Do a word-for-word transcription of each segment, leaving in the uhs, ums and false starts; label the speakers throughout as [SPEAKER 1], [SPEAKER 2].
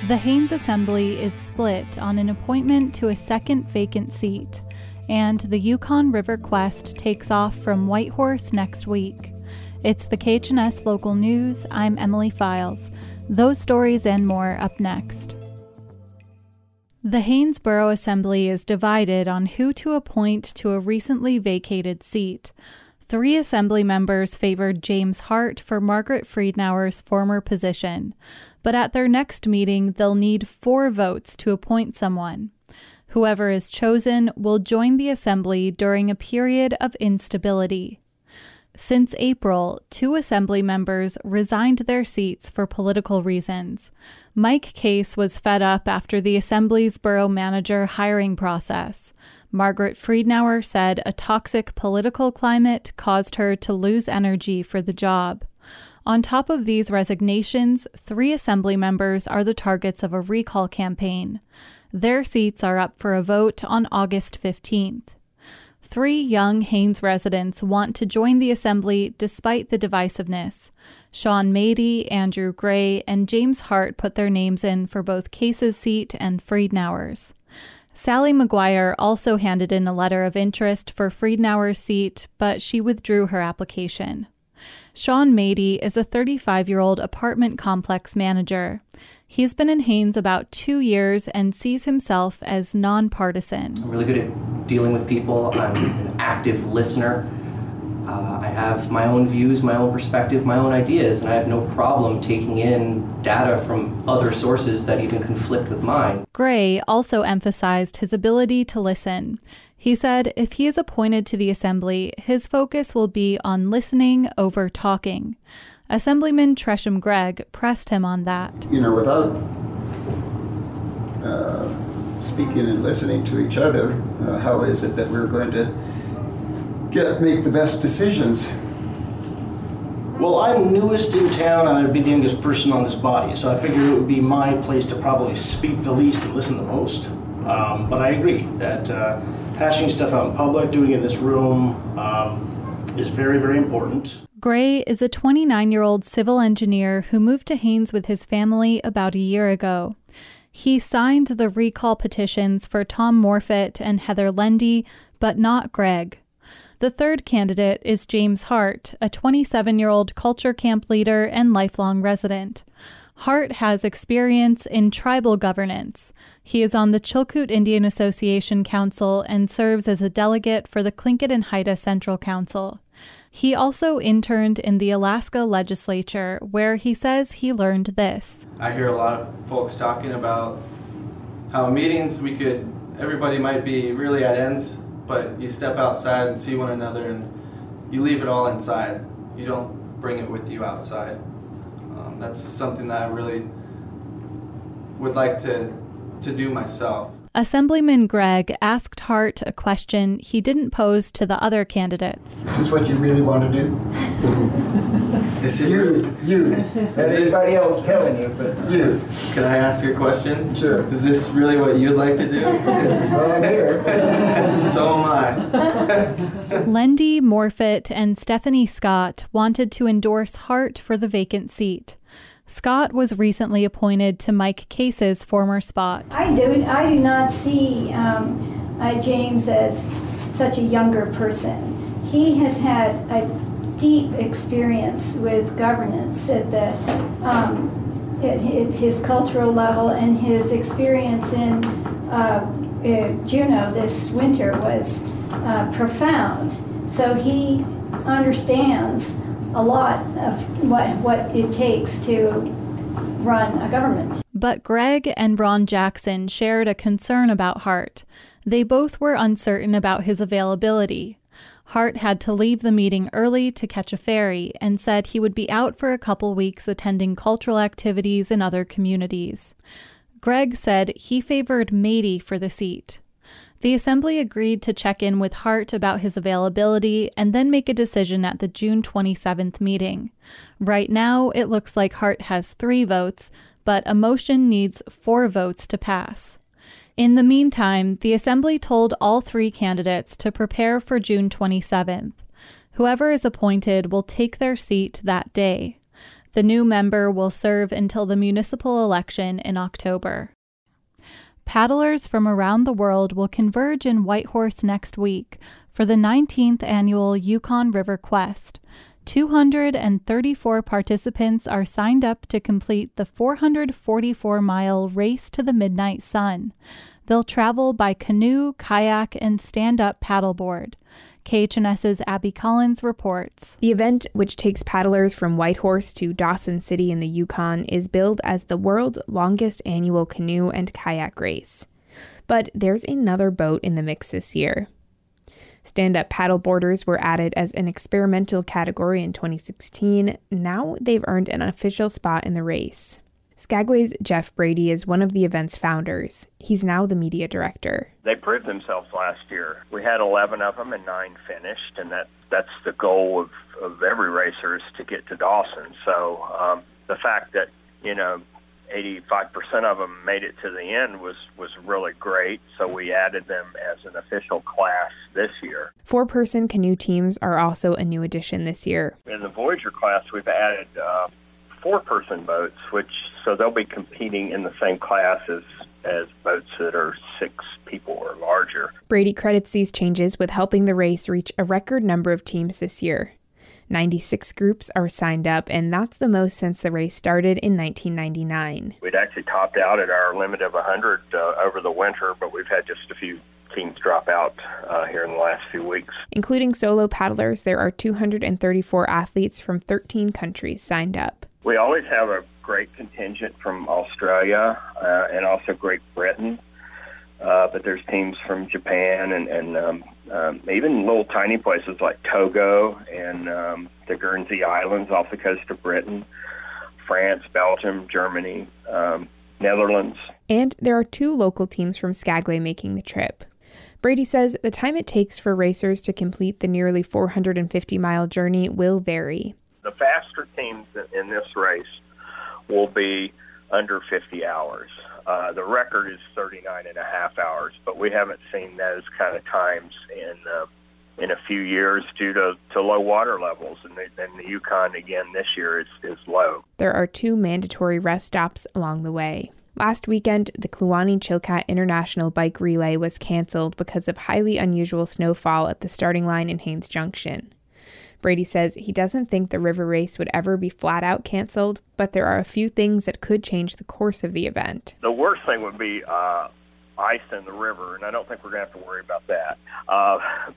[SPEAKER 1] The Haines Assembly is split on an appointment to a second vacant seat, and the Yukon River Quest takes off from Whitehorse next week. It's the K H N S Local News. I'm Emily Files. Those stories and more up next. The Haines Borough Assembly is divided on who to appoint to a recently vacated seat. Three assembly members favored James Hart for Margaret Friedenauer's former position, but at their next meeting they'll need four votes to appoint someone. Whoever is chosen will join the assembly during a period of instability. Since April, two assembly members resigned their seats for political reasons. Mike Case was fed up after the assembly's borough manager hiring process. Margaret Friedenauer said a toxic political climate caused her to lose energy for the job. On top of these resignations, three assembly members are the targets of a recall campaign. Their seats are up for a vote on August fifteenth. Three young Haines residents want to join the assembly despite the divisiveness. Sean Mady, Andrew Gray, and James Hart put their names in for both Case's seat and Friedenauer's. Sally McGuire also handed in a letter of interest for Friedenauer's seat, but she withdrew her application. Sean Mady is a thirty-five-year-old apartment complex manager. He's been in Haines about two years and sees himself as nonpartisan.
[SPEAKER 2] I'm really good at dealing with people. I'm an active listener. Uh, I have my own views, my own perspective, my own ideas, and I have no problem taking in data from other sources that even conflict with mine.
[SPEAKER 1] Gray also emphasized his ability to listen. He said if he is appointed to the assembly, his focus will be on listening over talking. Assemblyman Tresham Gregg pressed him on that.
[SPEAKER 3] You know, without uh, speaking and listening to each other, uh, how is it that we're going to get make the best decisions?
[SPEAKER 4] Well, I'm newest in town and I'd be the youngest person on this body, so I figured it would be my place to probably speak the least and listen the most. Um, but I agree that uh, hashing stuff out in public, doing it in this room, um, is very, very important.
[SPEAKER 1] Gray is a twenty-nine-year-old civil engineer who moved to Haines with his family about a year ago. He signed the recall petitions for Tom Morfitt and Heather Lendy, but not Gregg. The third candidate is James Hart, a twenty-seven-year-old culture camp leader and lifelong resident. Hart has experience in tribal governance. He is on the Chilkoot Indian Association Council and serves as a delegate for the Tlingit and Haida Central Council. He also interned in the Alaska legislature, where he says he learned this.
[SPEAKER 5] I hear a lot of folks talking about how in meetings we could, everybody might be really at ends, but you step outside and see one another and you leave it all inside. You don't bring it with you outside. Um, that's something that I really would like to, to do myself.
[SPEAKER 1] Assemblyman Gregg asked Hart a question he didn't pose to the other candidates.
[SPEAKER 3] Is this what you really want to do?
[SPEAKER 5] Is it
[SPEAKER 3] you, you, not anybody else telling you, but you.
[SPEAKER 5] Can I ask you a question?
[SPEAKER 3] Sure.
[SPEAKER 5] Is this really what you'd like to do?
[SPEAKER 3] That's why I'm here.
[SPEAKER 5] So am I.
[SPEAKER 1] Lendy, Morfitt, and Stephanie Scott wanted to endorse Hart for the vacant seat. Scott was recently appointed to Mike Case's former spot.
[SPEAKER 6] I do, I do not see um, uh, James as such a younger person. He has had a deep experience with governance at the um, at his cultural level, and his experience in uh, uh, Juneau this winter was uh, profound. So he understands a lot of what what it takes to run a government.
[SPEAKER 1] But Gregg and Ron Jackson shared a concern about Hart. They both were uncertain about his availability. Hart had to leave the meeting early to catch a ferry and said he would be out for a couple weeks attending cultural activities in other communities. Gregg said he favored Mady for the seat. The assembly agreed to check in with Hart about his availability and then make a decision at the June twenty-seventh meeting. Right now, it looks like Hart has three votes, but a motion needs four votes to pass. In the meantime, the assembly told all three candidates to prepare for June twenty-seventh. Whoever is appointed will take their seat that day. The new member will serve until the municipal election in October. Paddlers from around the world will converge in Whitehorse next week for the nineteenth annual Yukon River Quest. two hundred thirty-four participants are signed up to complete the four hundred forty-four mile Race to the Midnight Sun. They'll travel by canoe, kayak, and stand-up paddleboard. K H N S's Abby Collins reports.
[SPEAKER 7] The event, which takes paddlers from Whitehorse to Dawson City in the Yukon, is billed as the world's longest annual canoe and kayak race. But there's another boat in the mix this year. Stand-up paddleboarders were added as an experimental category in twenty sixteen. Now they've earned an official spot in the race. Skagway's Jeff Brady is one of the event's founders. He's now the media director.
[SPEAKER 8] They proved themselves last year. We had eleven of them and nine finished, and that, that's the goal of, of every racer is to get to Dawson. So um, the fact that, you know, eighty-five percent of them made it to the end was, was really great, so we added them as an official class this year.
[SPEAKER 7] Four-person canoe teams are also a new addition this year.
[SPEAKER 8] In the Voyager class, we've added uh, four-person boats, which so they'll be competing in the same class as, as boats that are six people or larger.
[SPEAKER 7] Brady credits these changes with helping the race reach a record number of teams this year. ninety-six groups are signed up, and that's the most since the race started in nineteen ninety-nine.
[SPEAKER 8] We'd actually topped out at our limit of one hundred uh, over the winter, but we've had just a few teams drop out uh, here in the last few weeks.
[SPEAKER 7] Including solo paddlers, there are two hundred thirty-four athletes from thirteen countries signed up.
[SPEAKER 8] We always have a great contingent from Australia uh, and also Great Britain, uh, but there's teams from Japan and, and um, um, even little tiny places like Togo and um, the Guernsey Islands off the coast of Britain, France, Belgium, Germany, um, Netherlands.
[SPEAKER 7] And there are two local teams from Skagway making the trip. Brady says the time it takes for racers to complete the nearly four hundred fifty mile journey will vary.
[SPEAKER 8] The faster teams in this race will be under fifty hours. Uh, the record is thirty-nine and a half hours, but we haven't seen those kind of times in uh, in a few years due to, to low water levels. And the, and the Yukon, again, this year is, is low.
[SPEAKER 7] There are two mandatory rest stops along the way. Last weekend, the Kluane-Chilkat International Bike Relay was canceled because of highly unusual snowfall at the starting line in Haines Junction. Brady says he doesn't think the river race would ever be flat out canceled, but there are a few things that could change the course of the event.
[SPEAKER 8] The worst thing would be uh, ice in the river, and I don't think we're going to have to worry about that. Uh,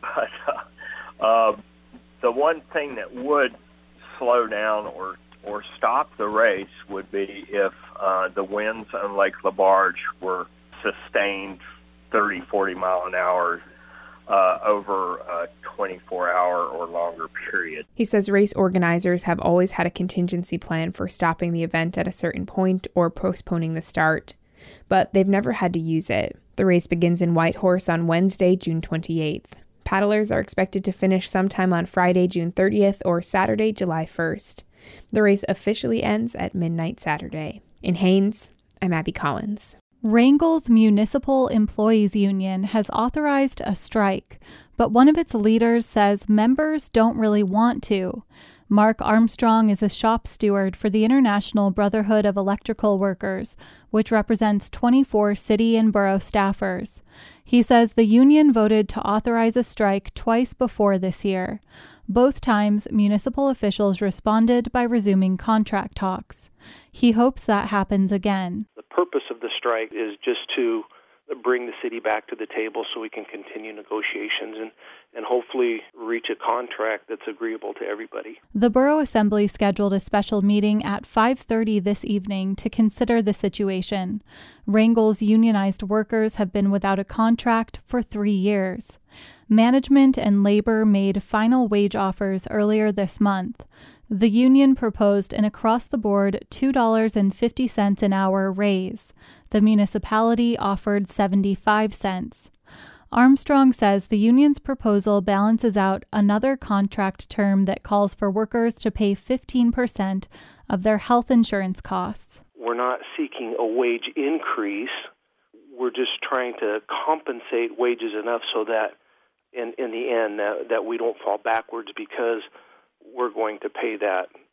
[SPEAKER 8] but uh, uh, the one thing that would slow down or or stop the race would be if uh, the winds on Lake LaBarge were sustained thirty, forty mile an hour Uh, over a twenty-four hour or longer period.
[SPEAKER 7] He says race organizers have always had a contingency plan for stopping the event at a certain point or postponing the start, but they've never had to use it. The race begins in Whitehorse on Wednesday, June twenty-eighth. Paddlers are expected to finish sometime on Friday, June thirtieth or Saturday, July first. The race officially ends at midnight Saturday. In Haines, I'm Abby Collins.
[SPEAKER 1] Wrangell's Municipal Employees Union has authorized a strike, but one of its leaders says members don't really want to. Mark Armstrong is a shop steward for the International Brotherhood of Electrical Workers, which represents twenty-four city and borough staffers. He says the union voted to authorize a strike twice before this year. Both times, municipal officials responded by resuming contract talks. He hopes that happens again.
[SPEAKER 9] The purpose of the strike is just to bring the city back to the table so we can continue negotiations and, and hopefully reach a contract that's agreeable to everybody.
[SPEAKER 1] The Borough Assembly scheduled a special meeting at five thirty this evening to consider the situation. Wrangell's unionized workers have been without a contract for three years. Management and labor made final wage offers earlier this month. The union proposed an across-the-board two dollars and fifty cents an hour raise. The municipality offered seventy-five cents. Armstrong says the union's proposal balances out another contract term that calls for workers to pay fifteen percent of their health insurance costs.
[SPEAKER 9] We're not seeking a wage increase. We're just trying to compensate wages enough so that in, in the end that, that we don't fall backwards because we're going to pay that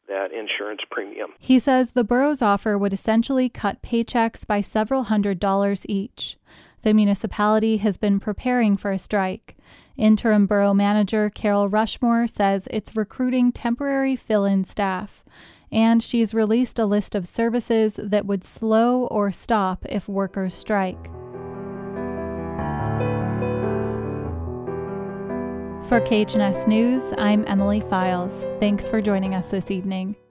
[SPEAKER 9] that insurance premium.
[SPEAKER 1] He says the borough's offer would essentially cut paychecks by several hundred dollars each. The municipality has been preparing for a strike. Interim borough manager Carol Rushmore says it's recruiting temporary fill-in staff, and she's released a list of services that would slow or stop if workers strike. For K H N S News, I'm Emily Files. Thanks for joining us this evening.